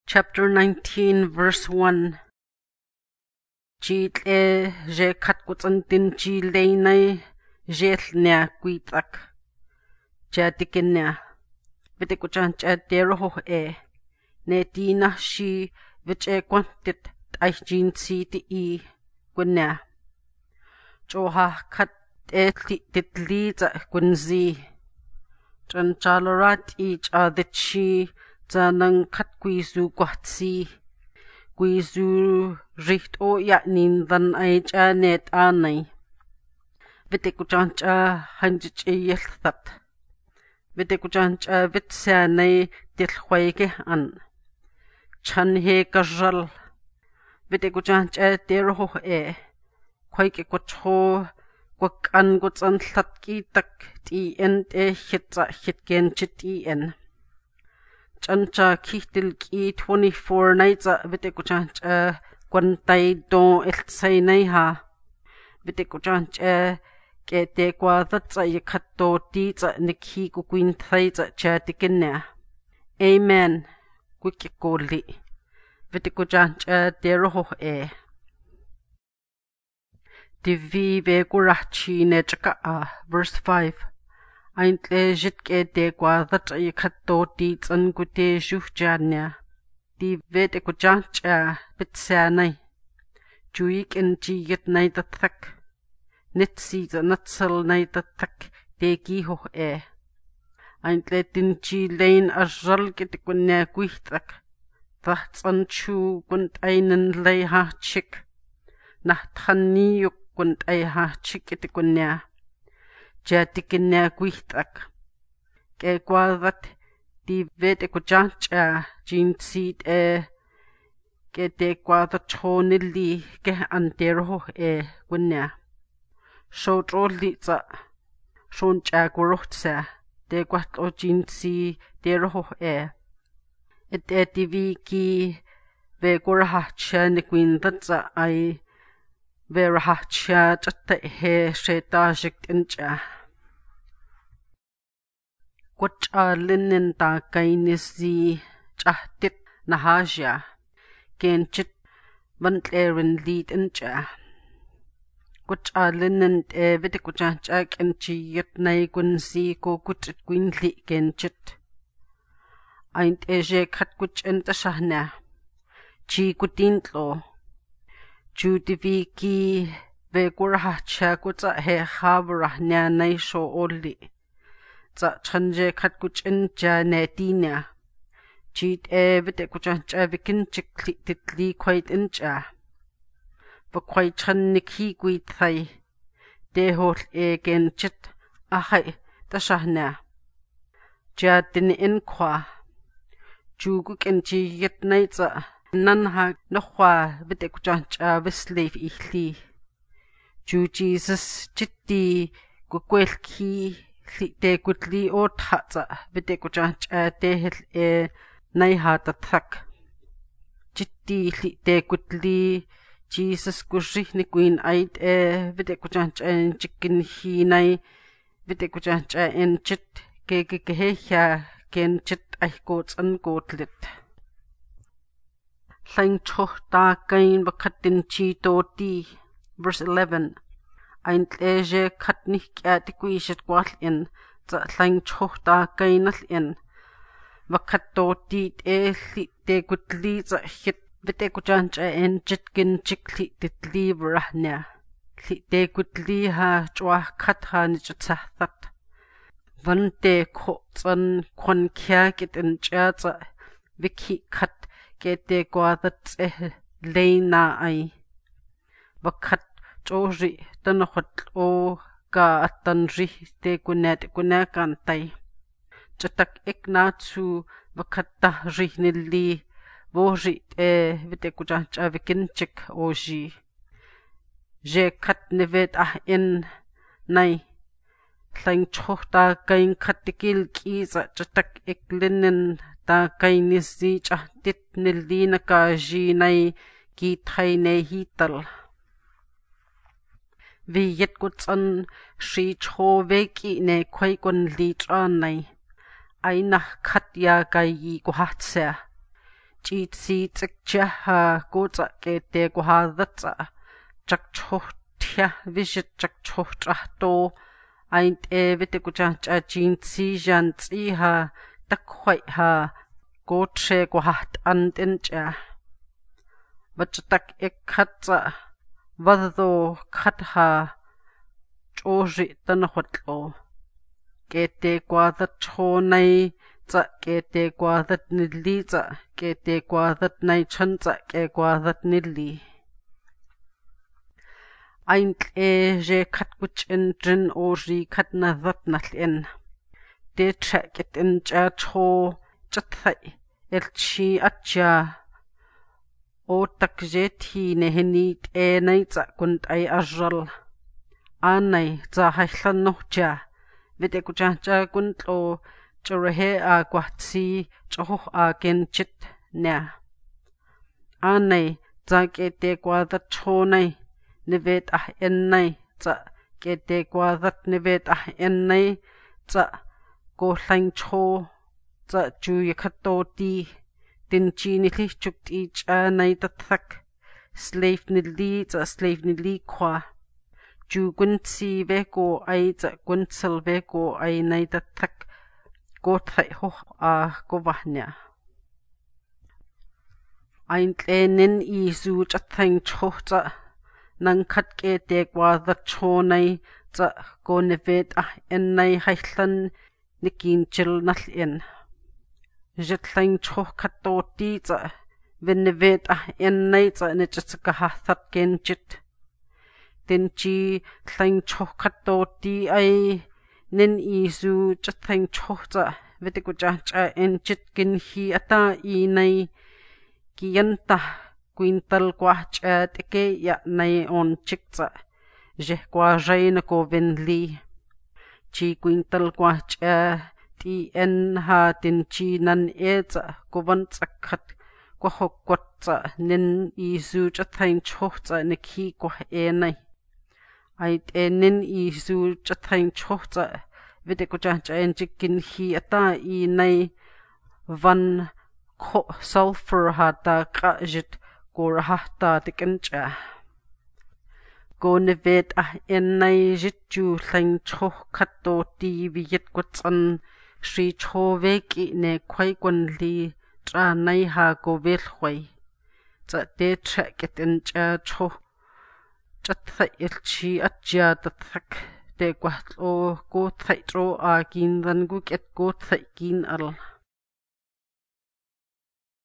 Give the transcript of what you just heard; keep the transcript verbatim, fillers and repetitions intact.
Chapter nineteen, verse one. Jitle je katkutantin jileinai jelnea kuitak. Jadikinea. Vitikuchan jaderoho e. Ne dina shi viche quantit taijin siti e gwynea. Joha kat e titliza gwynzi. Jan jalarat i jaditshi Zanang kat guizu guatsi. Guizu richt o yanin than ai janet anai. Vitikujancha hanjich e yelthat. Vitikujancha vitsanai dilhuege an. Chan he gajal. Vitikujancha derho e. Quake quacho quak an gutsan tlatki tak ti end e hitza hitgen chit i en. Chancha kihtil ki twenty-four nights a vitikujancha quantay don eltsay nay ha. Vitikujancha ke te quadatsa yakato titsa nikhi kuquintayza chatikinea. Amen. Quikikoli. Vitikujancha deroho e. Divi ve gurachi nechaka a. Verse five. Aintle jitke de quadat y kato deets and gute juhjania. Di vete kujancha bitsanai. Juik in jiyet nay the thak. Nitsi the nutsel nay the thak de giho e. Aintle dinji lane a jal get gunne guithak. That's unchu gunt einen lay ha chick. Nahtani yuk gunt ay ha chick it gunne. Jatikinea guithak. Ke quadat di vete kujancha jin seed e. Ke de quadat chonili ke anterho e gunnea. So trolitza. Shon jagurohtsa. De quat o jin si derho e. Et e divi ki ve gurahacha niquindatza ai. Verahacha chatta he shetajik incha. Quacha linen ta kainisi chahtit nahaja. Genchit vantlerin lead incha. Quacha linen e vitikujanchak inchi yet nay gunsi ko kuchit gwinli genchit. Aint eje kat kuch intashahna. Chi kutintlo. Judivi ki ve gurahacha kutsa he khabrah nya nay sho oli. Tsa chanje kat kuch incha ne dina. Jit e vite kuchancha vikinchik titli quite incha. Va quite chan nikhi guithai. Dehol e genchit ahai tashahna. Jadin inkwa. Juguk inchi yet naitza. Nanha nohwa vite kujancha visleif ihli. Ju Jesus chitti kukwelki te kutli o tatsa vite kujancha tehil e naiha tathak. Chitti te kutli Jesus kushih ni queen ait e vite kujancha en chikin hi nai vite kujancha en chit ke ke keheya ken chit aihkots an gotlit. Lang choh ta kain bakatin chi to ti. Verse eleven. Aint leje kat nik at quishet qual in. Za lang choh ta kain al in. Vakat to ti e li te gutli za hit vite kujancha en jitkin chikli titli vrahnia. Li te gutli ha chwa kat ha nijathat. Van te ko zan kwan kya kit in chaza. Viki kat ke te quadat e leina ai. Vakat chori tanahot o ka atanri te kunet kunakantai. Chatak iknatsu vakata rihnili vori e vite kujancha vikinchik oji. Je kat nevet ah in nai. Lang chohta kain katikil kiza chatak iklinin ta kainisi chahtit nilina ka jinay ki thay ne hital. Vi yet kutsan shi cho veki ne kway kun litranay. Ay nah katya kayi kuhatsa. Chitsi tsikjaha kutsa kete kuhadatsa chakchohtya visit chakchohtrahto aint evite kuchacha jinsi jantsi ha takhwai ha kotre kuhat antencha vachatak ekkhatsa vaddo khatha choji tanhotlo kete kwadat chonai tsa kete kwadat nilli tsa kete kwadat nai chantsa ke kwadat nilli aintle je khat kuchen drin ori khat na that nalin de tracket in cha cho chathai elchi acha o tak je thi ne heni te nai tsa kunt ai arral anai tsa haihlan no cha vete kucha cha kuntlo churahe a kwatsi choh a kenchit na anai tsa kete kwadat chonai nivet ah ennai tsa kete kwadat nivet ah ennai tsa ko hlain cho tsa chu yakhato ti tinchi ni thli chuk ti cha nai tathak slave ni li tsa slave ni li khwa chu kunsi ve ko ai tsa kunsel ve ko ai nai tathak ko thai ho a ko vahnya ain tlenin isu chathain cho tsa nang khat ke te kwadat chonai tsa ko nivet ah ennai haihlan nikin chil nalin jethlain cho khato ti tsa venivet ah ennai tsa ne chaka hathat kenchit tinchi thlain cho khato ti ai nin isu chathain cho tsa vetiku cha cha enchit kin hi ata i nei kiyanta quintal kwa cha teke ya nei on chiksa je kwa jain ko venli chi quintal kwa cha ti en ha tin chi nan e cha ko van chakhat ko hokwat cha nin isu chathain cho cha ne khi ko e nei ai te nin isu chathain cho cha vete ko cha cha en chikin hi ata i nei van kho sulfur ha ta ka jit ko ha ta tikan cha ko nevet ah en nei jit chu thlain cho khato ti vi yet ko chan shri cho ve ki ne khwai kon li tra nai ha ko vel khwai cha te tra ket en cha cho chat thai el chi acha ta thak te kwa tlo ko thai tro a kin dan gu ket ko thai kin al